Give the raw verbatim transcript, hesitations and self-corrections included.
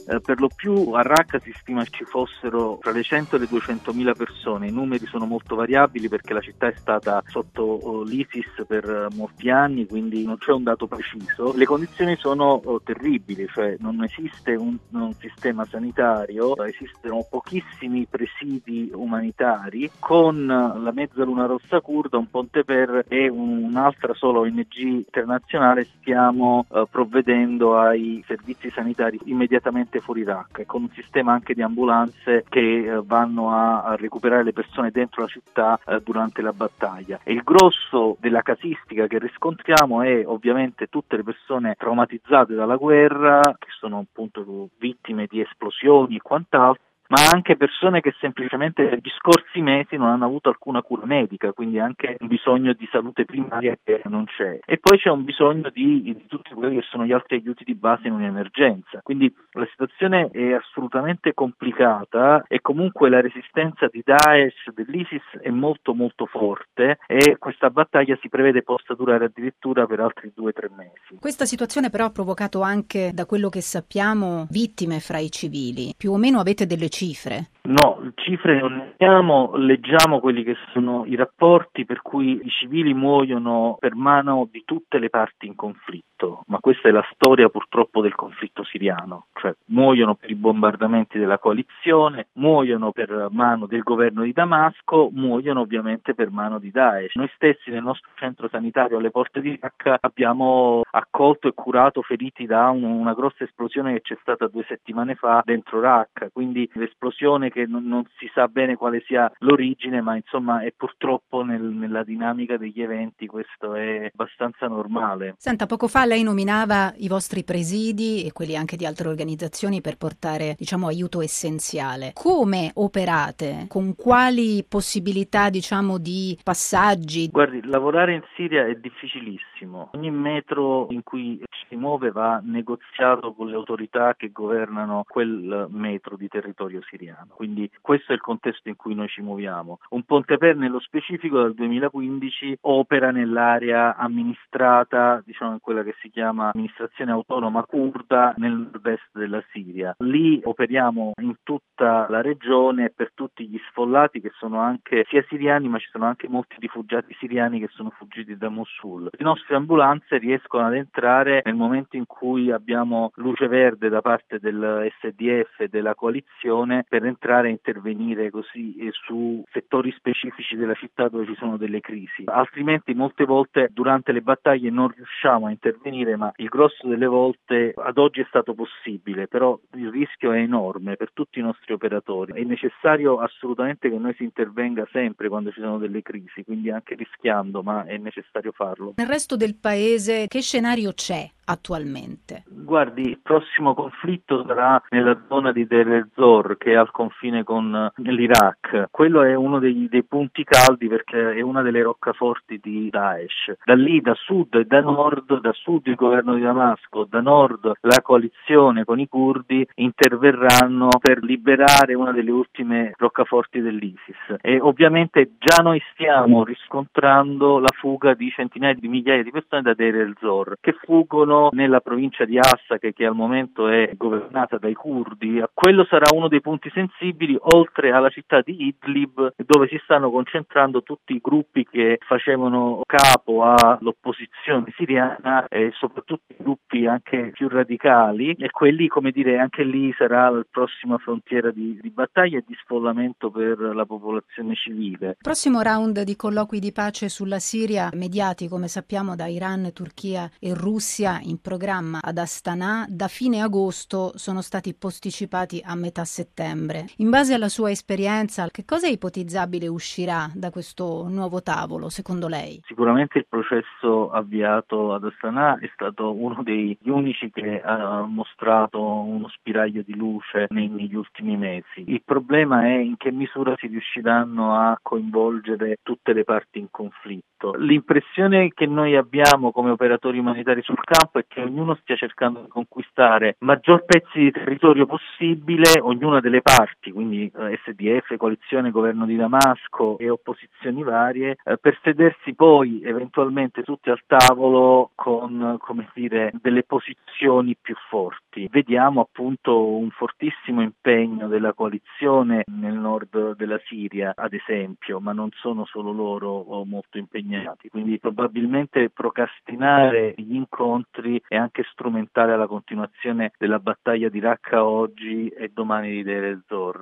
Eh, per lo più a Raqqa si stima ci fossero tra le cento e le duecentomila persone. I numeri sono molto variabili perché la città è stata sotto oh, l'ISIS per uh, molti anni, quindi non c'è un dato preciso. Le condizioni sono oh, terribili, cioè non esiste un, un sistema sanitario, esistono pochissimi presidi umanitari. Con la Mezzaluna Rossa Curda, un Ponte Per e un'altra sola O N G internazionale stiamo uh, provvedendo ai servizi sanitari immediatamente fuori Raqqa, con un sistema anche di ambulanze che uh, vanno a, a recuperare le persone dentro la città uh, durante la battaglia. E il grosso della casistica che riscontriamo è ovviamente tutte le persone traumatizzate dalla guerra, che sono appunto vittime di esplosioni e quant'altro, ma anche persone che semplicemente negli scorsi mesi non hanno avuto alcuna cura medica, quindi anche un bisogno di salute primaria che non c'è. E poi c'è un bisogno di, di tutti quelli che sono gli altri aiuti di base in un'emergenza. Quindi la situazione è assolutamente complicata e comunque la resistenza di Daesh, dell'ISIS, è molto molto forte e questa battaglia si prevede possa durare addirittura per altri due o tre mesi. Questa situazione però ha provocato anche, da quello che sappiamo, vittime fra i civili. Più o meno avete delle cifre? No, cifre non ne abbiamo, leggiamo quelli che sono i rapporti per cui i civili muoiono per mano di tutte le parti in conflitto, ma questa è la storia purtroppo del conflitto siriano, cioè muoiono per i bombardamenti della coalizione, muoiono per mano del governo di Damasco, muoiono ovviamente per mano di Daesh. Noi stessi nel nostro centro sanitario alle porte di Raqqa abbiamo accolto e curato feriti da un, una grossa esplosione che c'è stata due settimane fa dentro Raqqa, quindi l'esplosione che non, non si sa bene quale sia l'origine, ma insomma è purtroppo nel, nella dinamica degli eventi questo è abbastanza normale. Senta, poco fa lei nominava i vostri presidi e quelli anche di altre organizzazioni per portare, diciamo, aiuto essenziale. Come operate? Con quali possibilità, diciamo, di passaggi? Guardi, lavorare in Siria è difficilissimo. Ogni metro in cui si muove va negoziato con le autorità che governano quel metro di territorio siriano. Quindi questo è il contesto in cui noi ci muoviamo. Un Ponte Per nello specifico dal duemilaquindici opera nell'area amministrata, diciamo in quella che si chiama amministrazione autonoma curda nel nord-est della Siria. Lì operiamo in tutta la regione per tutti gli sfollati che sono anche sia siriani, ma ci sono anche molti rifugiati siriani che sono fuggiti da Mosul. Le nostre ambulanze riescono ad entrare nel momento in cui abbiamo luce verde da parte del S D F e della coalizione per entrare a intervenire così su settori specifici della città dove ci sono delle crisi. Altrimenti molte volte durante le battaglie non riusciamo a intervenire, ma il grosso delle volte ad oggi è stato possibile, però il rischio è enorme per tutti i nostri operatori. È necessario assolutamente che noi si intervenga sempre quando ci sono delle crisi, quindi anche rischiando, ma è necessario farlo. Nel resto del paese che scenario c'è attualmente? Guardi, il prossimo conflitto sarà nella zona di Deir ez-Zor, che è al confine con l'Iraq. Quello è uno dei, dei punti caldi perché è una delle roccaforti di Daesh. Da lì, da sud e da nord, da sud il governo di Damasco, da nord la coalizione con i curdi interverranno per liberare una delle ultime roccaforti dell'ISIS. E ovviamente già noi stiamo riscontrando la fuga di centinaia di migliaia di persone da Deir ez-Zor, che fuggono nella provincia di Assa che, che al momento è governata dai curdi. Quello sarà uno dei punti sensibili, oltre alla città di Idlib, dove si stanno concentrando tutti i gruppi che facevano capo all'opposizione siriana e soprattutto i gruppi anche più radicali, e quelli, come dire, anche lì sarà la prossima frontiera di, di battaglia e di sfollamento per la popolazione civile. Il prossimo round di colloqui di pace sulla Siria, mediati come sappiamo da Iran, Turchia e Russia, in programma ad Astana, da fine agosto sono stati posticipati a metà settembre. In base alla sua esperienza, che cosa è ipotizzabile uscirà da questo nuovo tavolo, secondo lei? Sicuramente il processo avviato ad Astana è stato uno degli unici che ha mostrato uno spiraglio di luce negli ultimi mesi. Il problema è in che misura si riusciranno a coinvolgere tutte le parti in conflitto. L'impressione che noi abbiamo come operatori umanitari sul campo è che ognuno stia cercando di conquistare maggior pezzi di territorio possibile, ognuna delle parti, quindi eh, S D F, coalizione, governo di Damasco e opposizioni varie, eh, per sedersi poi eventualmente tutti al tavolo con, come dire, delle posizioni più forti. pronti. Vediamo appunto un fortissimo impegno della coalizione nel nord della Siria, ad esempio, ma non sono solo loro molto impegnati, quindi probabilmente procrastinare gli incontri è anche strumentale alla continuazione della battaglia di Raqqa oggi e domani di Deir ez-Zor.